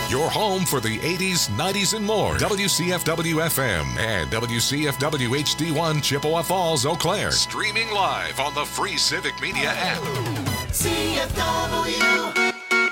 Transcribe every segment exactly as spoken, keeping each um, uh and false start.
Your home for the eighties, nineties, and more. W C F W F M and W C F W H D one Chippewa Falls, Eau Claire. Streaming live on the free Civic Media app. C F W.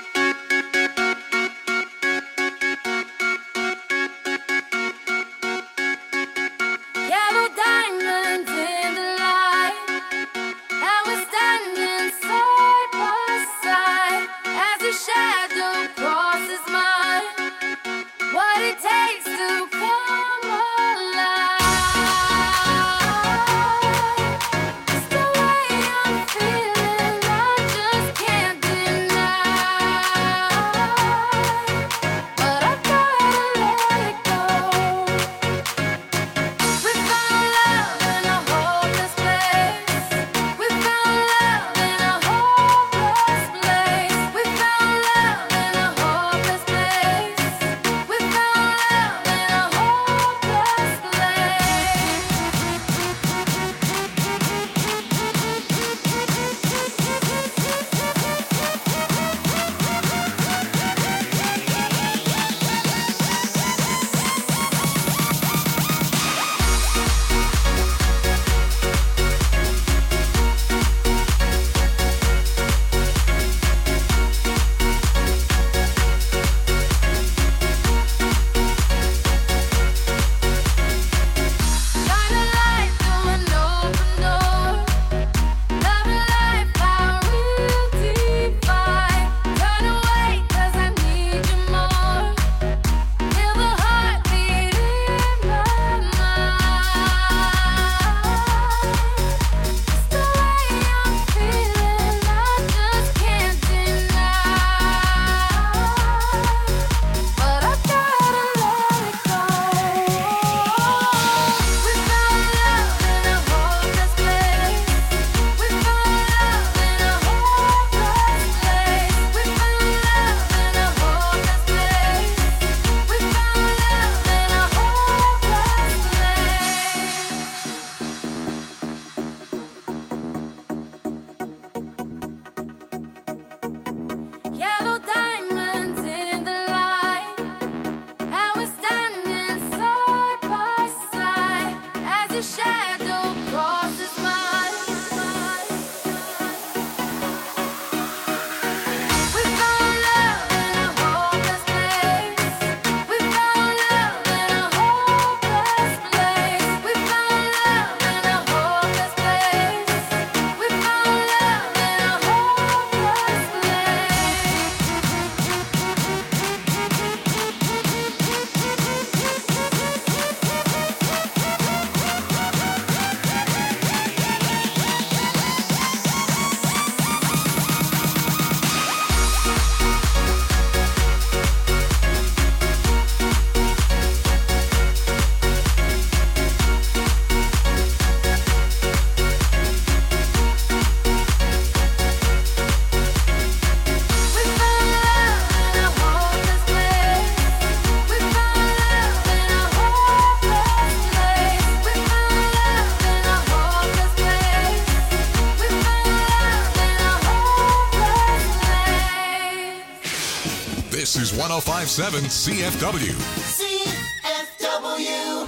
This is one oh five point seven C F W. C F W.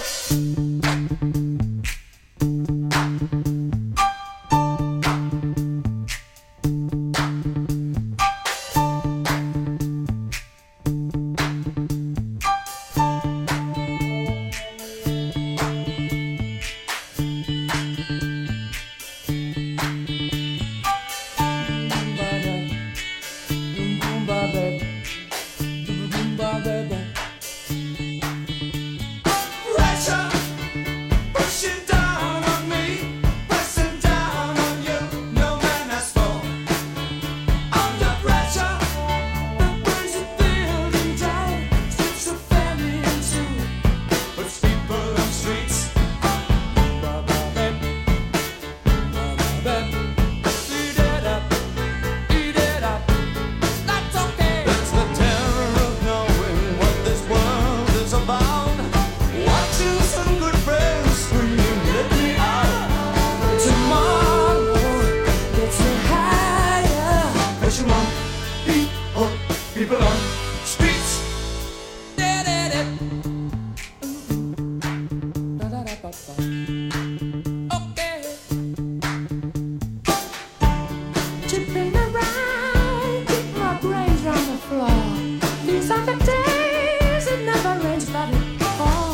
Creeping around, keep my brains on the floor. These are the days, it never ends, but it falls.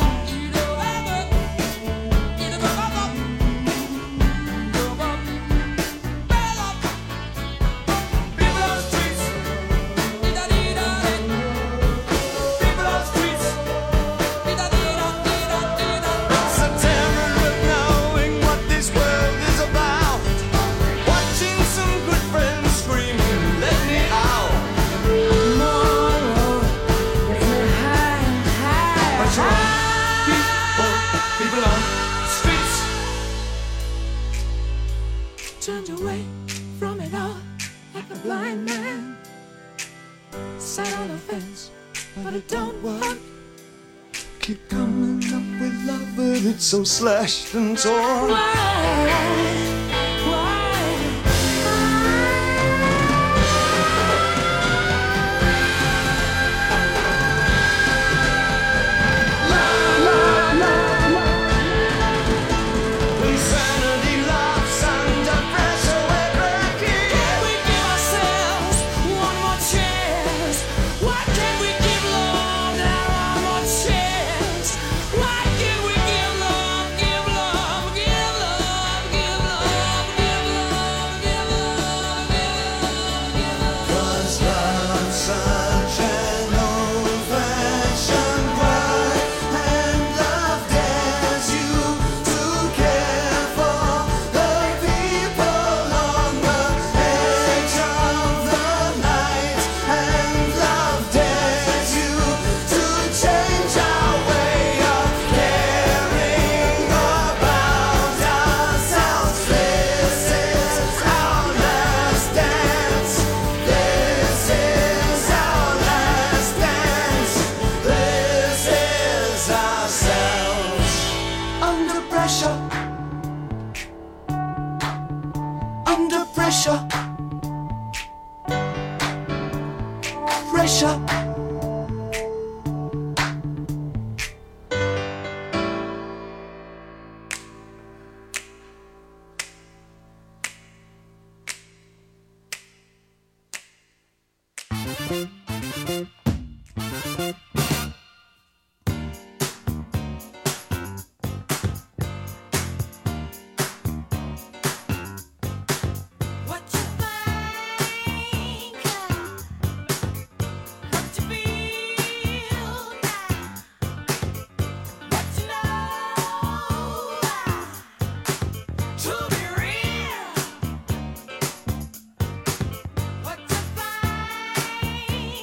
Turned away from it all like a blind man. Sat on the fence, but it don't work. Keep coming up with love, but it's so slashed and torn. Why? Pressure. What you find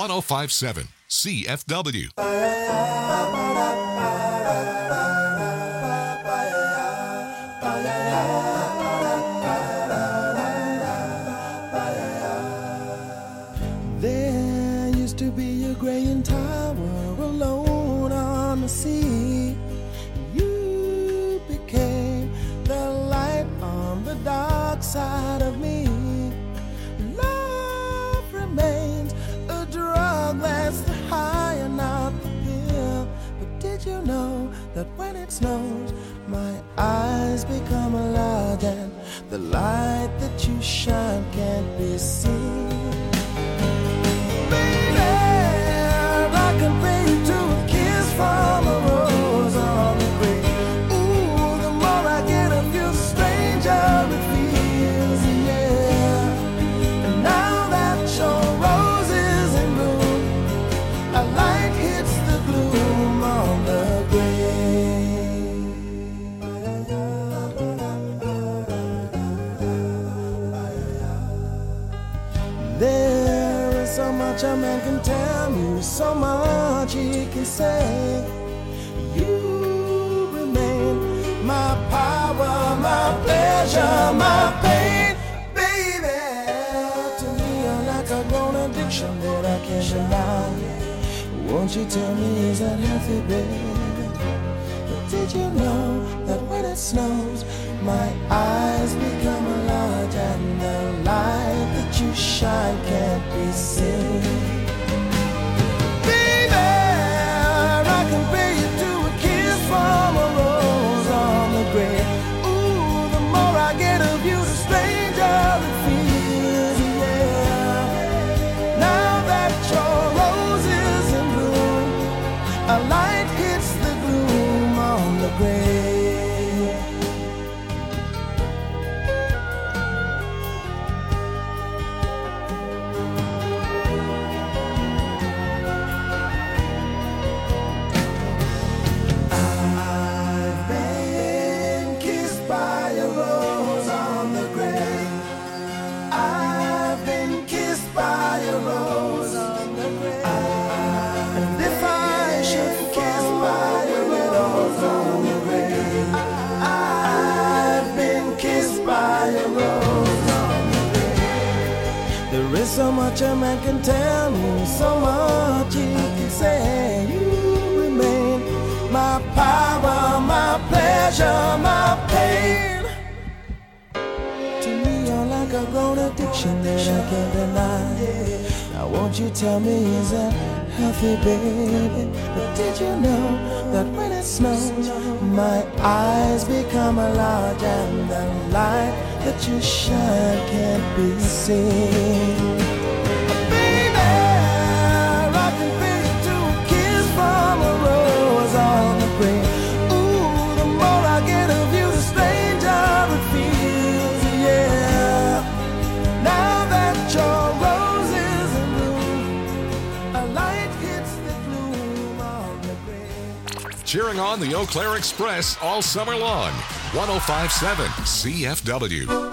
one oh five point seven C F W. There used to be a graying tower alone on the sea. You became the light on the dark side of me. Love remains a drug that's the high and not the pill. But did you know that when it snows, my eyes become large and the light that you shine can't be seen? I can pay you to a kiss from a rose on the grave. Ooh, the more I get of you, the stranger it feels, yeah. And now that your rose is in bloom, a light hits the gloom on the grave. There is so much a man can tell you, so much he can say. You remain my power, my pleasure, my pain, baby. To me, you're like a grown addiction that I can't deny. Won't you tell me, is that healthy, baby? But did you know that when it snows, my eyes become large and the light that you shine can't be seen? From a rose on the grave. Ooh, the more I get of you, the stranger it feels, yeah. Now that your rose is in bloom, a light hits the gloom on the grave. So much a man can tell me, so much he can say. You remain my power, my pleasure, my pain. To me, you're like a grown addiction that I can't deny. Now won't you tell me, is that healthy, baby? But did you know that when it snows, my eyes become large and the light that you shine can't be seen? From a rose on the grave. Ooh, the more I get of you, the stranger it feels, yeah. Now that your rose is in bloom, a light hits the gloom on the grave. Cheering on the Eau Claire Express all summer long. one oh five point seven C F W.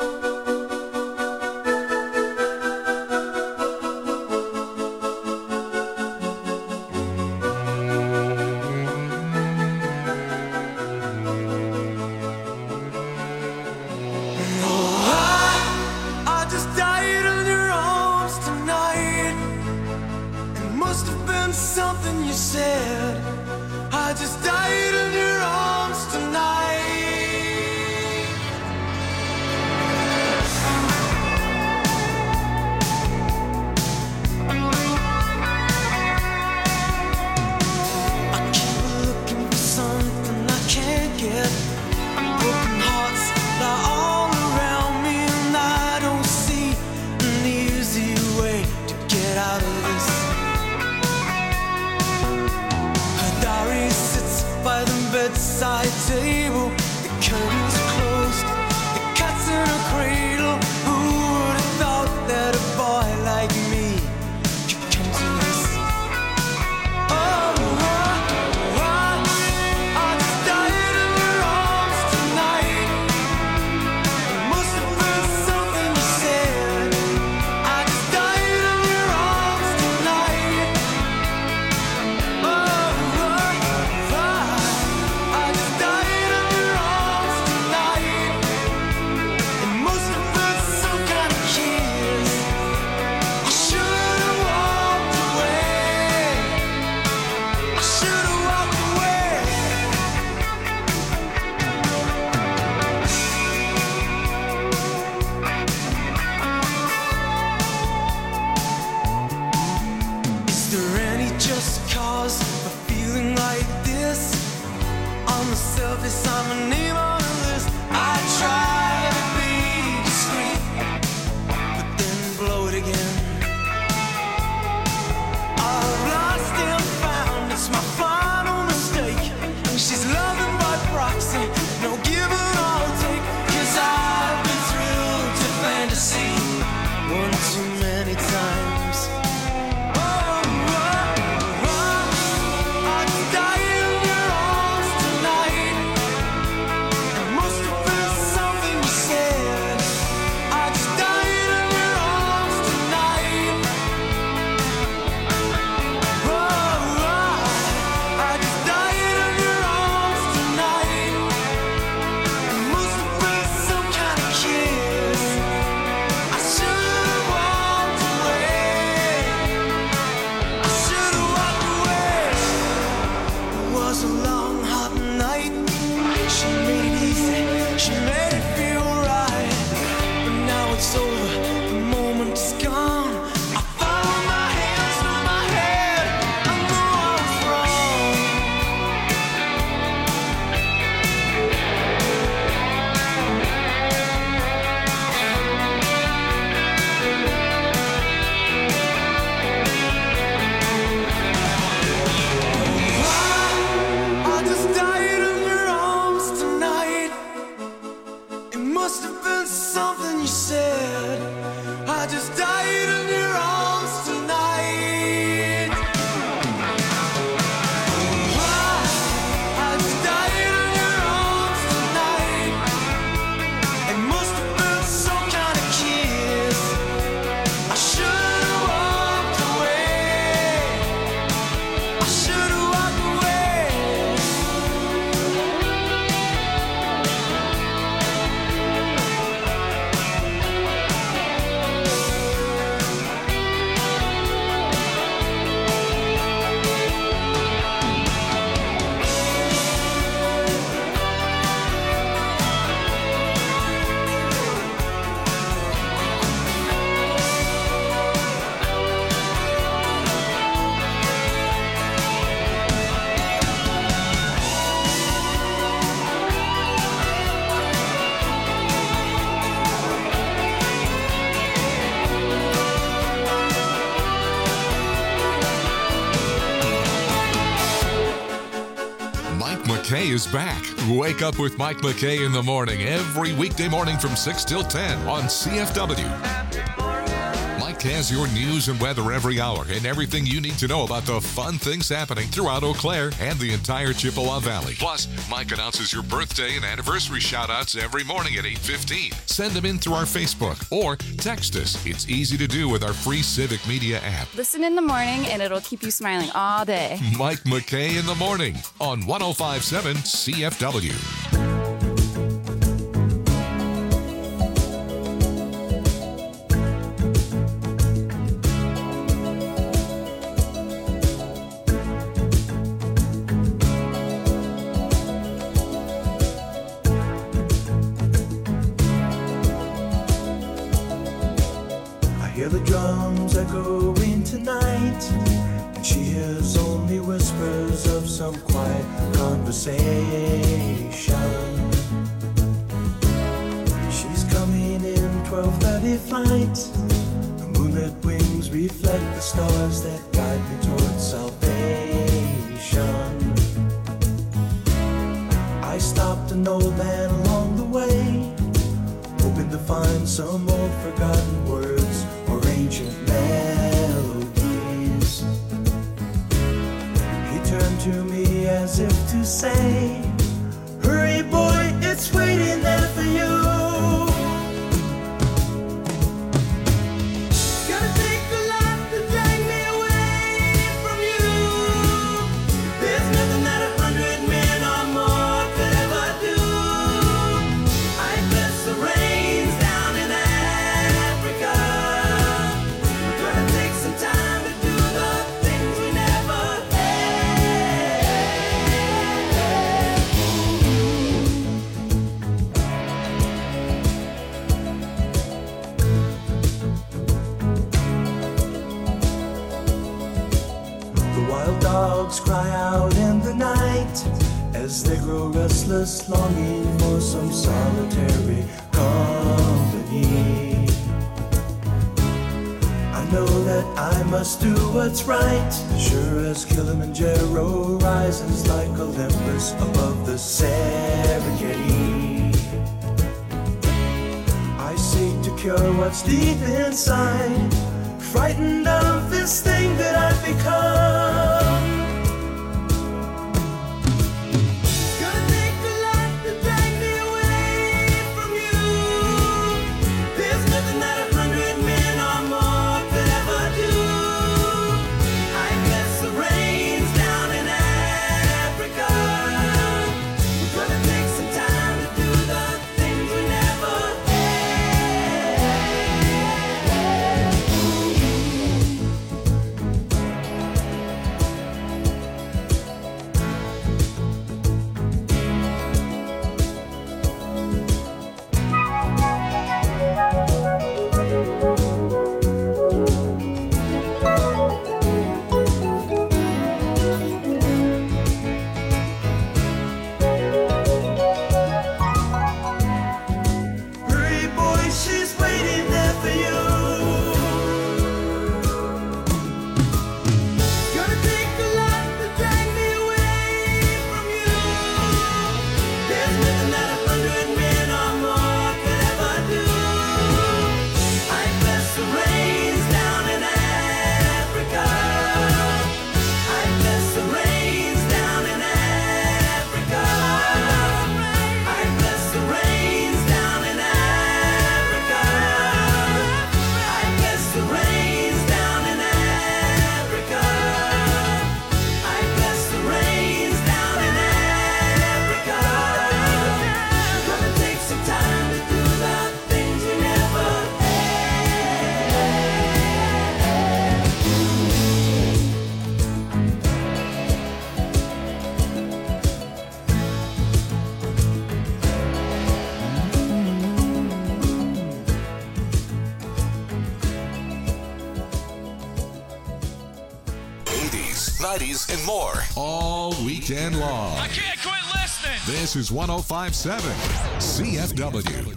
McKay is back. Wake up with Mike McKay in the morning every weekday morning from six till ten on C F W. Mike has your news and weather every hour and everything you need to know about the fun things happening throughout Eau Claire and the entire Chippewa Valley. Plus, Mike announces your birthday and anniversary shout-outs every morning at eight fifteen. Send them in through our Facebook or text us. It's easy to do with our free Civic Media app. Listen in the morning and it'll keep you smiling all day. Mike McKay in the morning on one oh five point seven C F W. Hear the drums echoing tonight, and she hears only whispers of some quiet conversation. She's coming in twelve thirty flight. The moonlit wings reflect the stars that guide me towards salvation. I stopped an old man along the way, hoping to find some old forgotten words or ancient melodies. He turned to me as if to say, hurry boy, it's waiting there for you. Gonna take a lot to drag me away from you. There's nothing that a hundred men or more could ever do. I bless the rains down in Africa. We're gonna take some time to do the things we never had fly out in the night as they grow restless, longing for some solitary company. I know that I must do what's right, sure as Kilimanjaro rises like Olympus above the Serengeti. I seek to cure what's deep inside, frightened of this thing that I've become. Gonna take a lot to drag me away from you. There's nothing that a hundred men or more could ever do. I guess the rain's down in Africa. We're gonna take some time to do the things we never Hurry, boy, she's waiting there for you. Gonna take a lot to drag me away from you. There's nothing that a hundred men or more could ever do. I bless the rains down in Africa. I bless the rains down in Africa. I bless the rains down in Africa. I bless the rains down in Africa. I bless the rains down in Africa. We're gonna take some time to do the things we never eighties, nineties, and more. All weekend long. I can't quit listening. This is one oh five point seven C F W.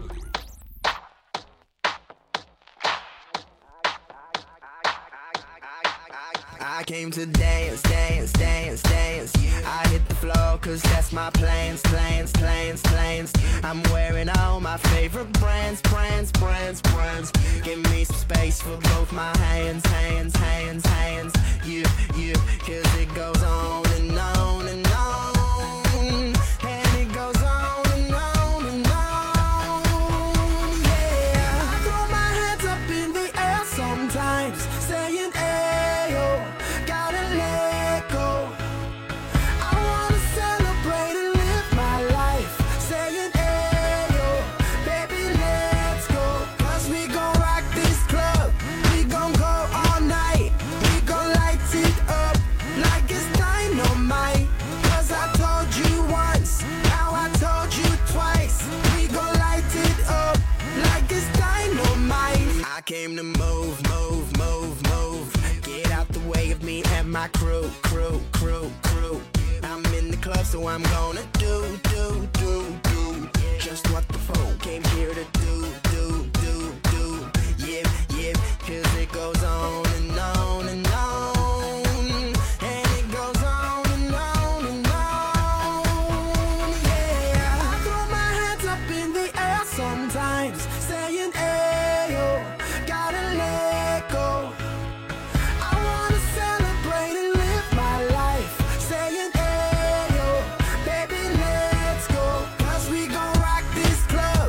I came to dance, dance, dance, dance. I hit the floor cause that's my plans, plans, plans, plans. I'm wearing all my favorite brands, brands, brands, brands. Give me some space for both my hands, hands, hands, hands. Yeah, yeah, cause it goes on and on and on. And it goes on and on and on. Yeah, I throw my hands up in the air sometimes, saying, ayo, gotta let go. I wanna celebrate and live my life, saying, ayo, baby, let's go. Cause we gon' rock this club, we gon' go all night. We gon' light it up like it's dynamite. Cause I told you once, now I told you twice. We gon' light it up like it's dynamite. I came to move, move, move, move. Get out the way of me and my crew, crew, crew, crew. I'm in the club, so I'm gonna do, do, do, do just what the folk came here to do, do, do, do. Yeah, yeah, cause it goes on and on and on. And it goes on and on and on. Yeah, I throw my hands up in the air sometimes, saying, ayo, gotta let go. I wanna celebrate and live my life, saying, ayo, baby, let's go. Cause we gon' rock this club,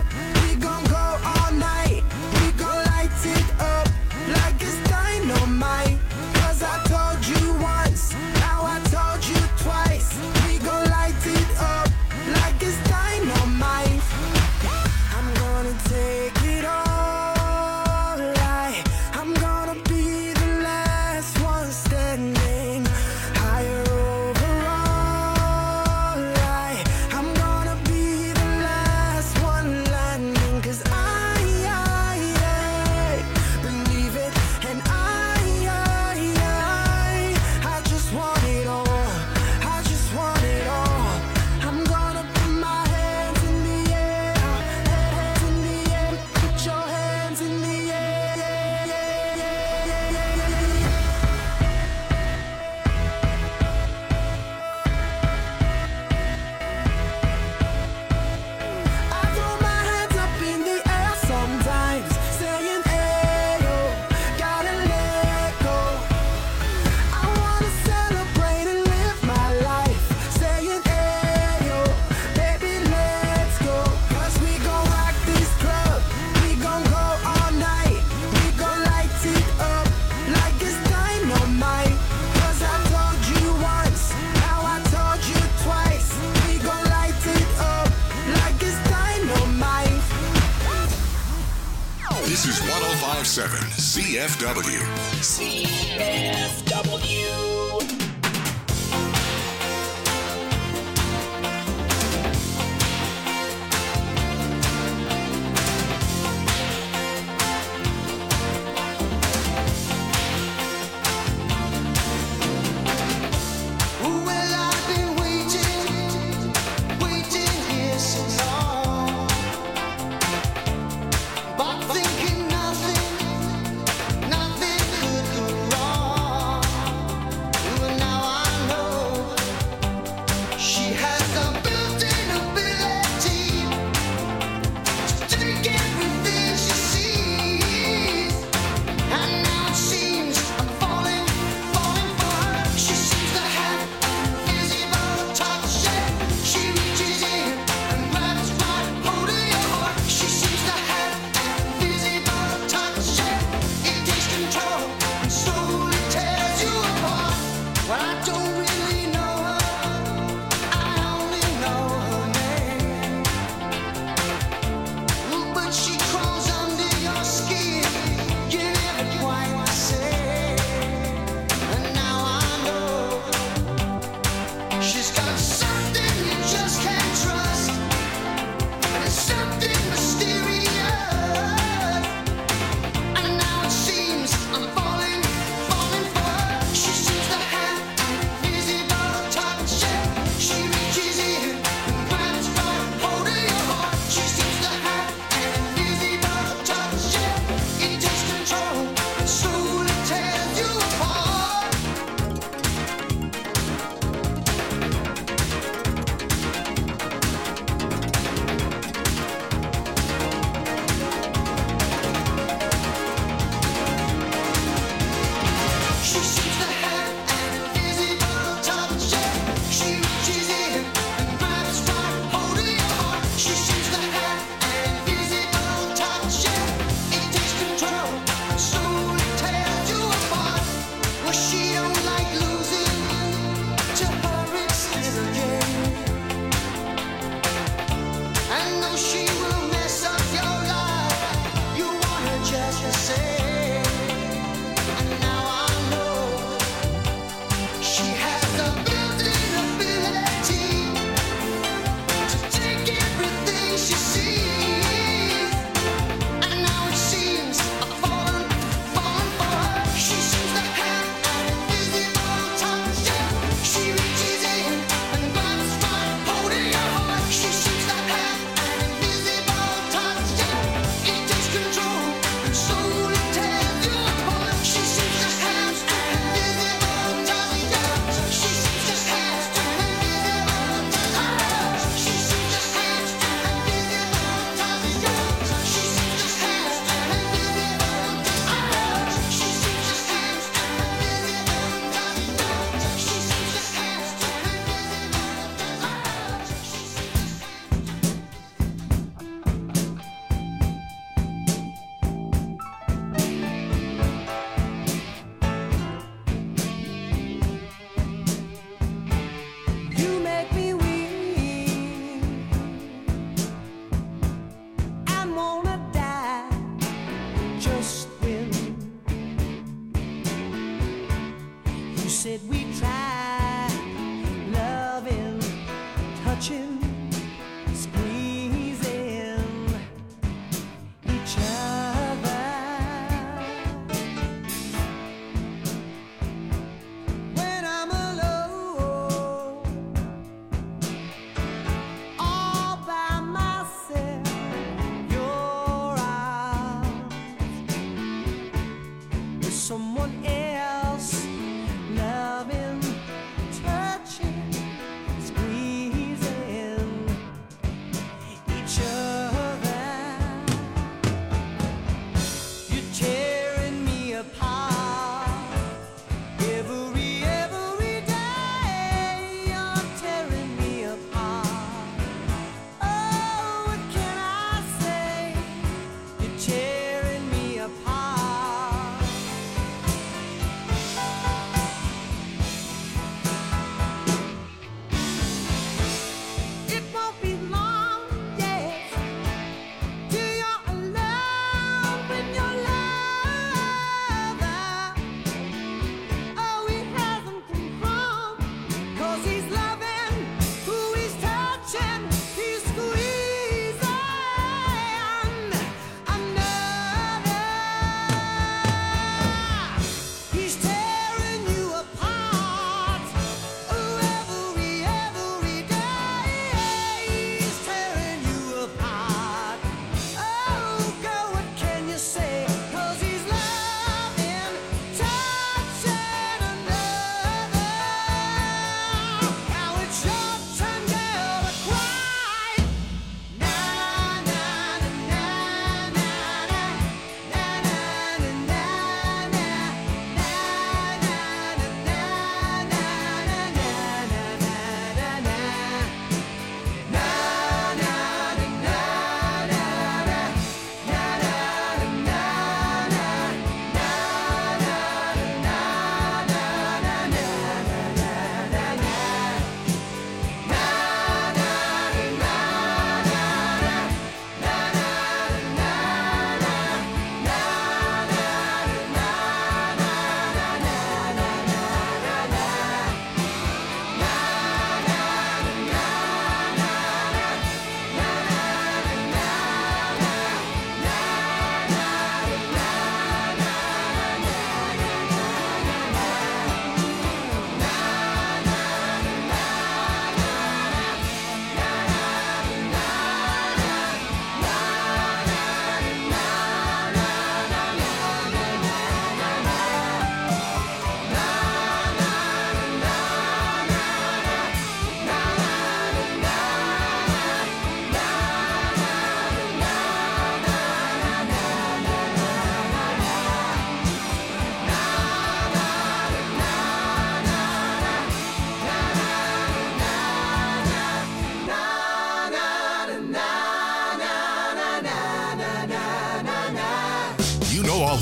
seven C F W. C F W. Nothing could go wrong.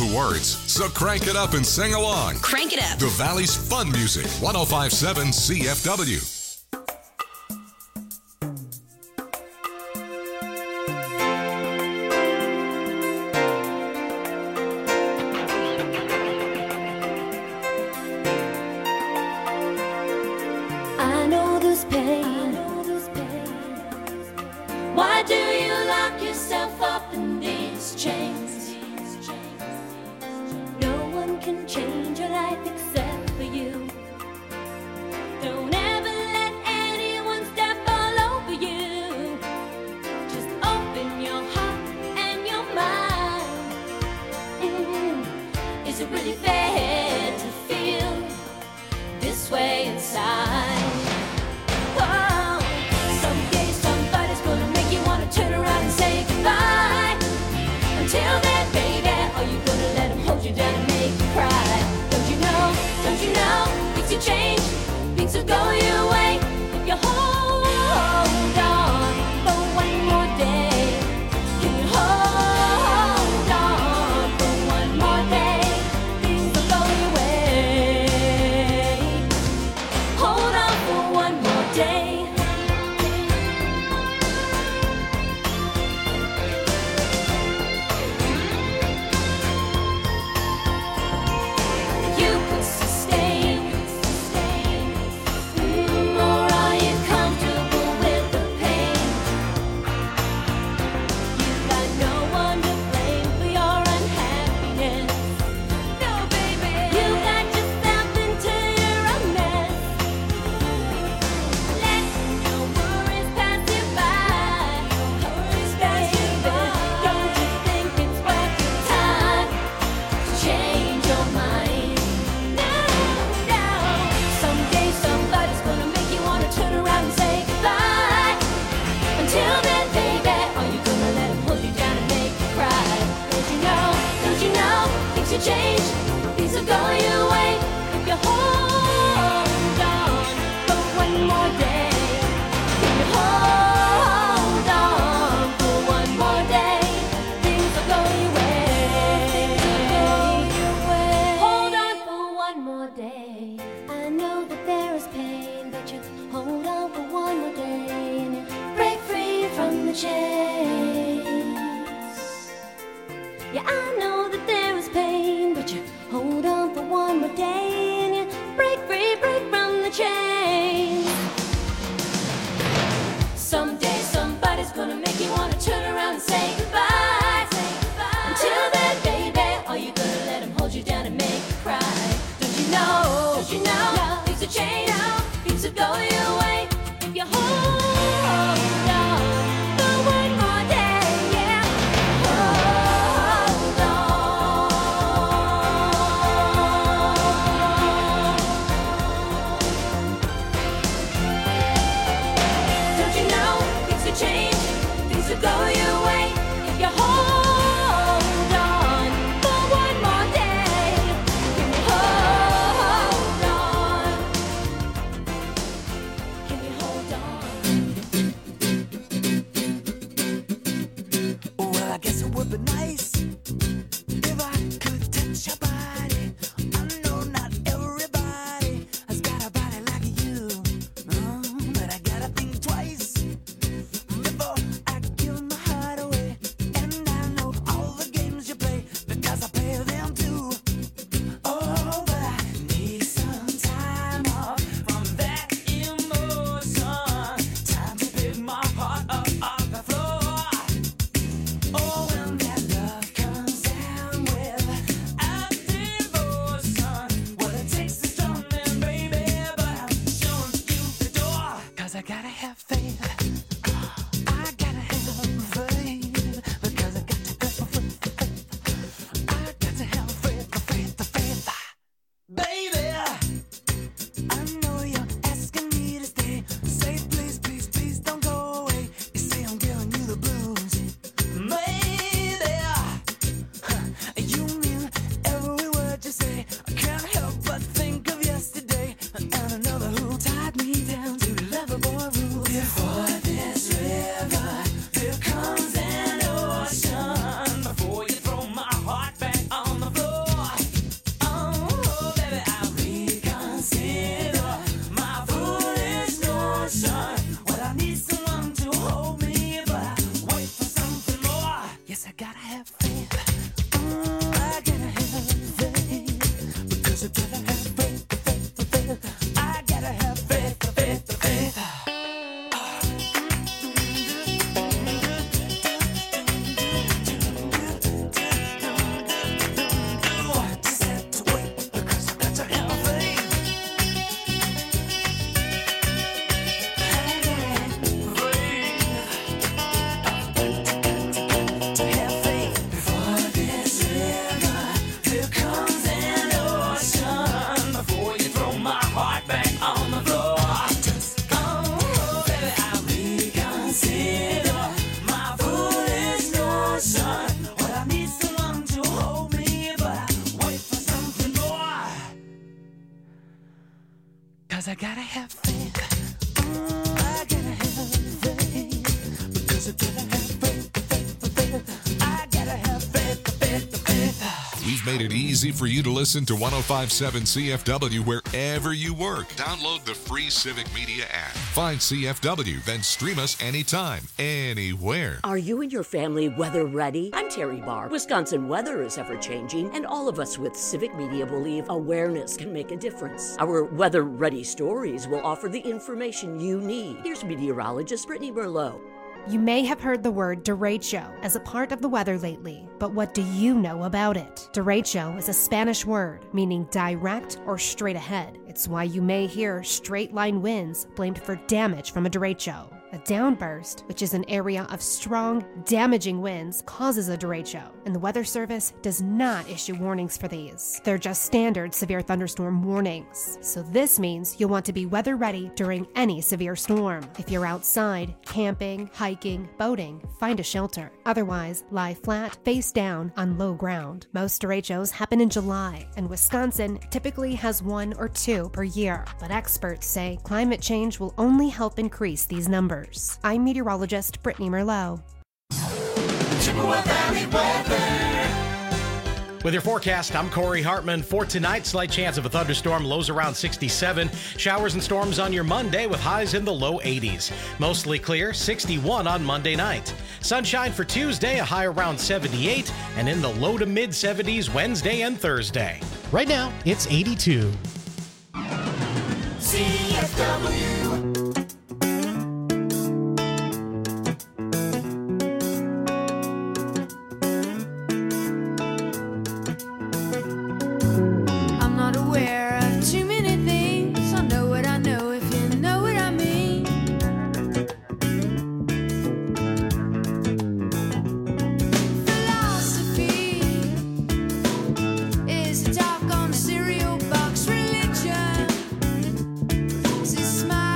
the words, so crank it up and sing along. Crank it up. The Valley's fun music, one oh five point seven C F W. I know this pain. Why do you lock yourself up in these chains? No one can change your life except for you. Don't ever let anyone step all over you. Just open your heart and your mind. Mm, is it really fair to feel this way inside? Oh, someday somebody's gonna make you wanna turn around and say goodbye. Until then, baby, are you gonna let him hold you down and make you cry? Don't you know, don't you know, things will change, things will go your way if you hold on for one more day. Can you hold on for one more day? Things will go your way. Hold on for one more day. You could sustain, mm, or are you comfortable with the pain? You've got no one to blame for your unhappiness. No, baby, you got yourself into your own mess. Let no worries pass you by. Worries pass you by. Don't you think it's worth your time to change your mind? No, no. Someday somebody's gonna make you wanna turn around and say goodbye. Until then, baby, are you gonna let him hold you down and make you cry? Don't you know, don't you know, things will change, things will go your way if you hold on for one more day. If you hold on for one more day, things will go your way. Hold on for one more day. I know that there is pain, but you hold on for one more day and you break free from the chains. Yeah, I know that there is pain, but you hold on for one more day and you break free, break from the chains. Someday somebody's gonna make you wanna turn around and say goodbye. Until then, baby, are you gonna let him hold you down and make you cry? Don't you know, don't you know, things will change, things will go your way if you hold on for one more day, yeah. Hold on. Don't you know, things will change, things will go your way if you hold on for one more day. Can you hold on? Can you hold on? Well, I guess it would be nice if I could touch your body. I know not everybody has got a body like you, no, but I gotta think twice before I give my heart away. And I know all the games you play because I play them too. Oh, but I need some time off from that emotion. Time to pick my heart up off the floor. Oh, when that love comes down with a devotion, what it takes is stronger, baby, but I'm showing you the door. 'Cause I gotta have faith. I gotta have faith. Because I got to have faith. I got to have faith, the faith, the faith. Baby, I know you're asking me to stay. Say please, please, please don't go away. You say I'm giving you the blues. Maybe huh, you mean every word you say. I can't help but think of yesterday and another who tied me down to lover boy rules. Before faith. Mm, I gotta have faith. Because I gotta have faith, faith, faith. I gotta have faith, faith, faith. We've made it easy for you to listen to one oh five point seven C F W wherever you work. Download the free Civic Media app. Find C F W, then stream us anytime, anywhere. Are you and your family weather ready? I'm Terry Barr. Wisconsin weather is ever changing, and all of us with Civic Media believe awareness can make a difference. Our weather ready stories will offer the information you need. Here's meteorologist Brittany Merlot. You may have heard the word derecho as a part of the weather lately, but what do you know about it? Derecho is a Spanish word meaning direct or straight ahead. It's why you may hear straight line winds blamed for damage from a derecho. A downburst, which is an area of strong, damaging winds, causes a derecho, and the Weather Service does not issue warnings for these. They're just standard severe thunderstorm warnings. So this means you'll want to be weather ready during any severe storm. If you're outside, camping, hiking, boating, find a shelter. Otherwise, lie flat, face down, on low ground. Most derechos happen in July, and Wisconsin typically has one or two per year. But experts say climate change will only help increase these numbers. I'm meteorologist Brittany Merlot. Chippewa Valley weather. With your forecast, I'm Corey Hartman. For tonight, slight chance of a thunderstorm, lows around sixty-seven. Showers and storms on your Monday with highs in the low eighties. Mostly clear, sixty-one on Monday night. Sunshine for Tuesday, a high around seventy-eight, and in the low to mid seventies Wednesday and Thursday. Right now, it's eighty-two. C F W. I'm not aware of too many things. I know what I know if you know what I mean. Philosophy is a talk on the cereal box. Religion is a smile.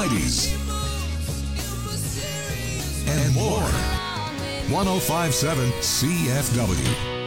nineties, and more. one oh five point seven C F W.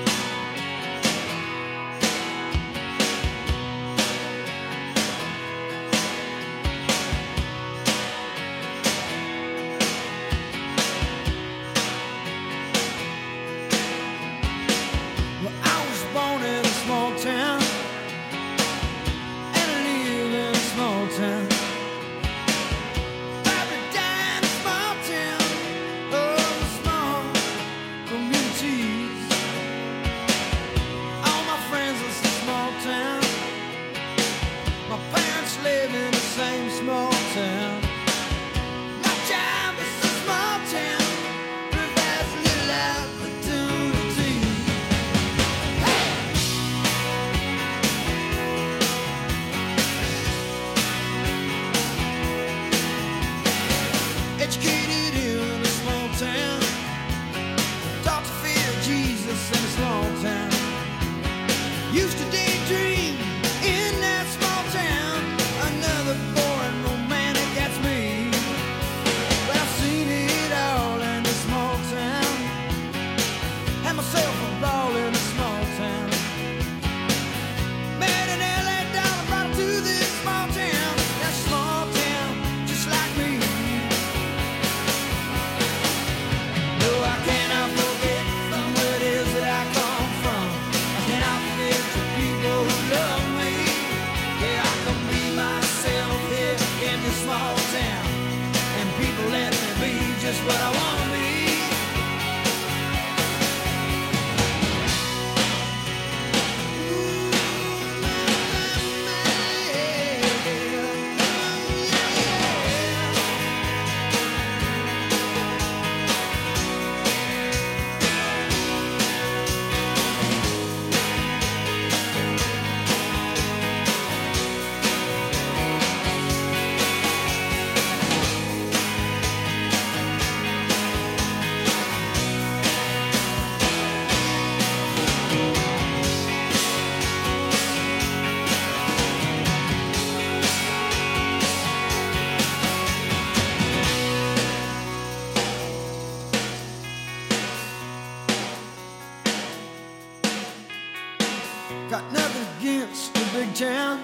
Got nothing against the big town.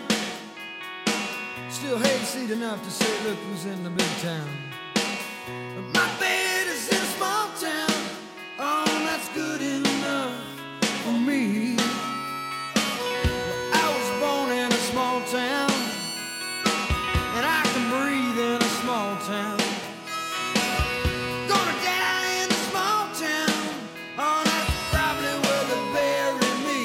Still hate to see it enough to say, look who's in the big town. But my bed is in a small town. Oh, that's good enough for me. Well, I was born in a small town, and I can breathe in a small town. Gonna die in a small town. Oh, that's probably where they bury me.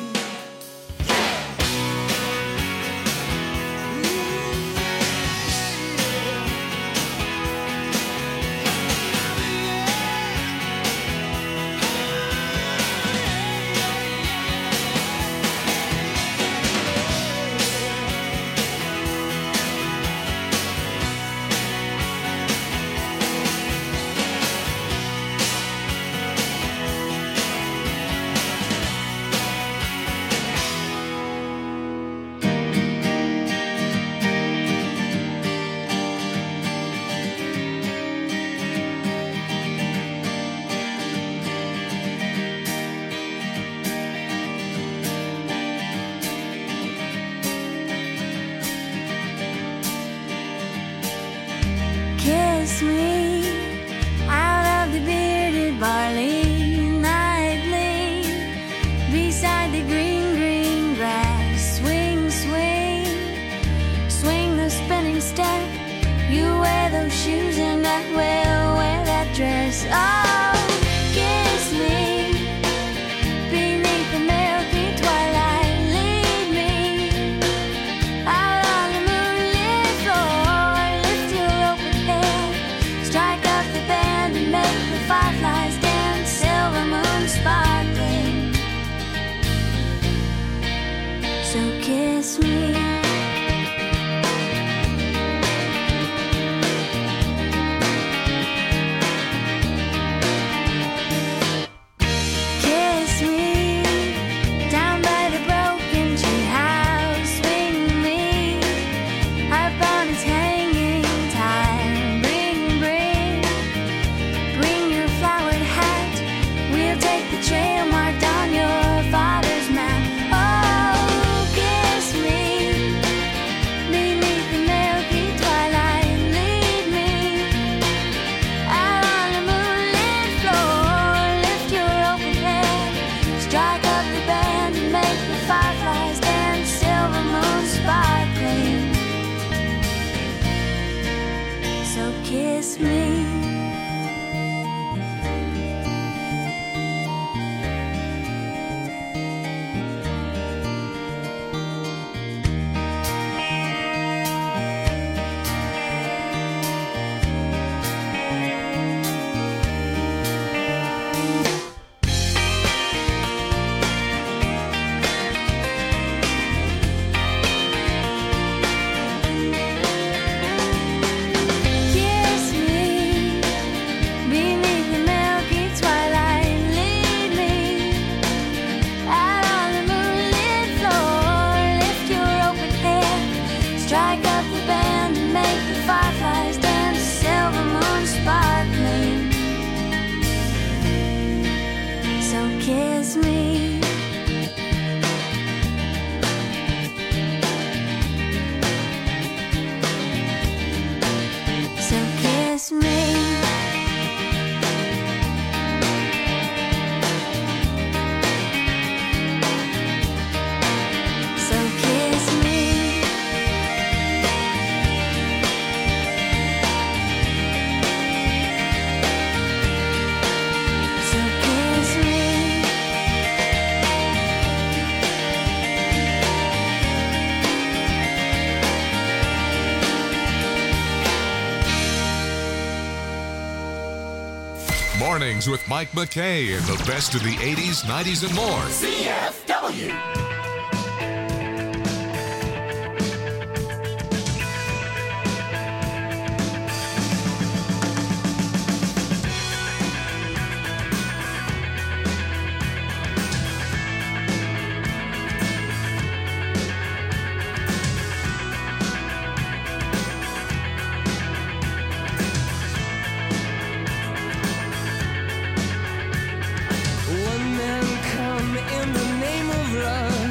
Kiss me out of the bearded barley nightly, beside the green, green grass. Swing, swing, swing the spinning step. You wear those shoes and I will wear that dress. Oh, kiss me beneath the milky twilight. Lead me out on the moonlit floor. Lift your open head, strike up the band and make the fireflies dance. Silver moon sparkling, so kiss me. kiss me. Kiss me beneath the milky twilight. Lead me out on the moonlit floor. Lift your open hair, strike up the band, and make the fireflies dance. Silver moon sparkling. So kiss me. So kiss me. So kiss me. So kiss me. Mornings with Mike McKay and the best of the eighties, nineties, and more. C F W. One man come in the name of love.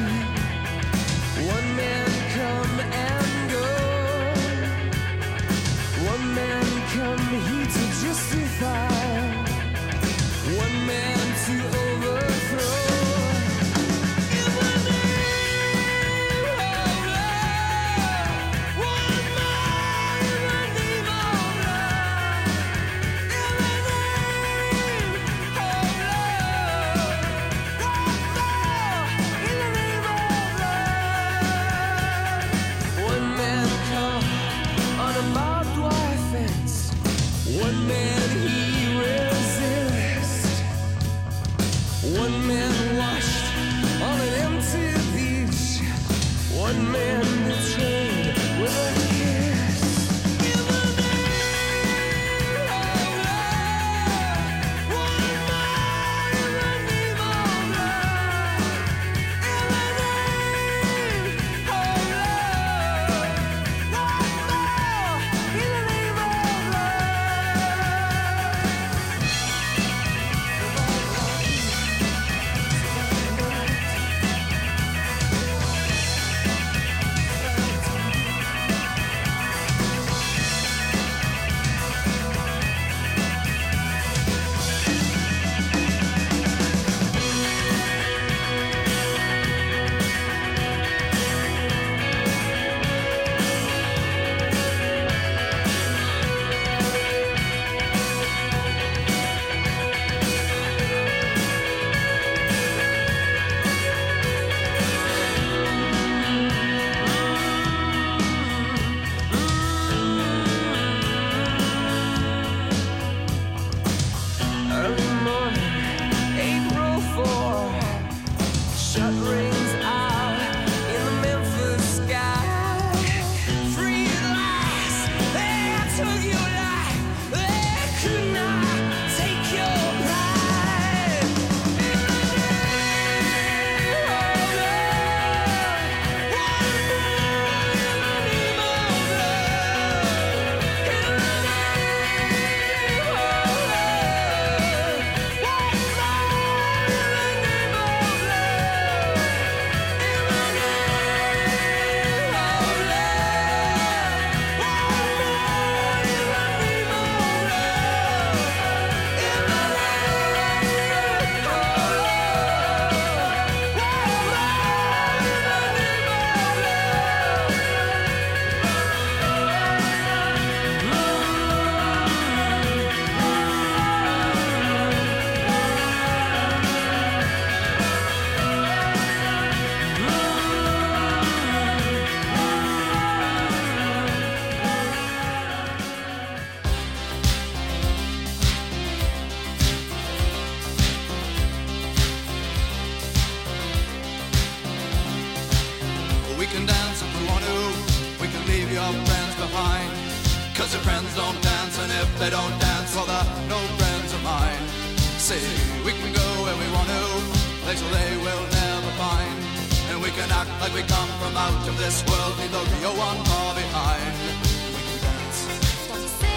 never find. Cause your friends don't dance, and if they don't dance, well, they're no friends of mine. See, we can go where we want to, places they will never find. And we can act like we come from out of this world, leave the real one far behind. We can dance. Don't you see?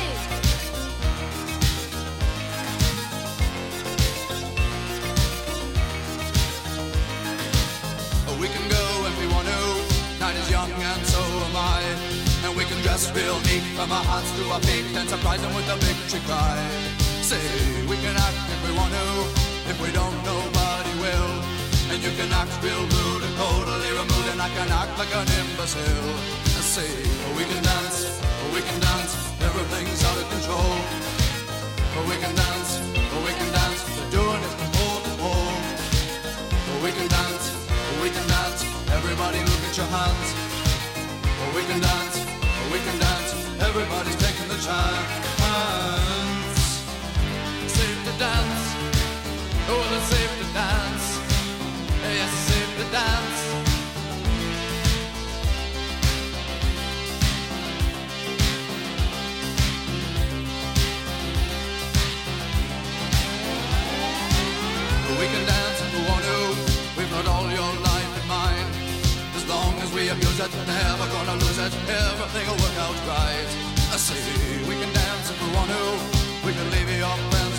We can go if we want to, night is young and so am I. And we can dress real neat from our hearts to our feet and surprise them with a victory cry. Say, we can act if we want to, if we don't, nobody will. And you can act real rude and totally removed, and I can act like an imbecile. Say, we can dance, we can dance, everything's out of control. We can dance, we can dance, we're doing it from pole to pole. We can dance, we can dance, everybody look at your hands. We can dance, we can dance, everybody's taking the chance. Safe to dance, oh, it's safe to dance. Yes, it's safe to dance. We can dance if we want to, we've got all your life in mind. As long as we abuse it, never gonna lose it, everything will work out right.